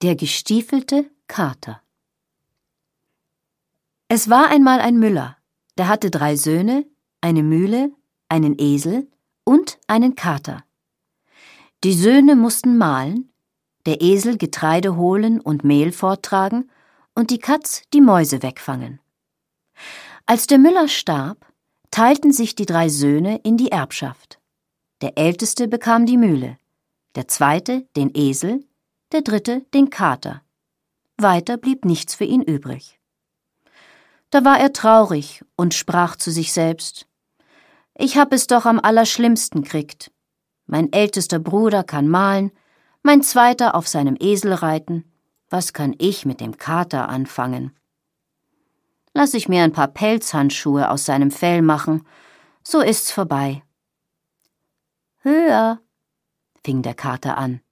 Der gestiefelte Kater. Es war einmal ein Müller, der hatte 3 Söhne, eine Mühle, einen Esel und einen Kater. Die Söhne mussten mahlen, der Esel Getreide holen und Mehl forttragen und die Katz die Mäuse wegfangen. Als der Müller starb, teilten sich die 3 Söhne in die Erbschaft. Der Älteste bekam die Mühle, der Zweite den Esel, der Dritte den Kater. Weiter blieb nichts für ihn übrig. Da war er traurig und sprach zu sich selbst: »Ich hab es doch am allerschlimmsten kriegt. Mein ältester Bruder kann mahlen, mein Zweiter auf seinem Esel reiten. Was kann ich mit dem Kater anfangen? Lass ich mir ein paar Pelzhandschuhe aus seinem Fell machen, so ist's vorbei.« »Höher«, fing der Kater an.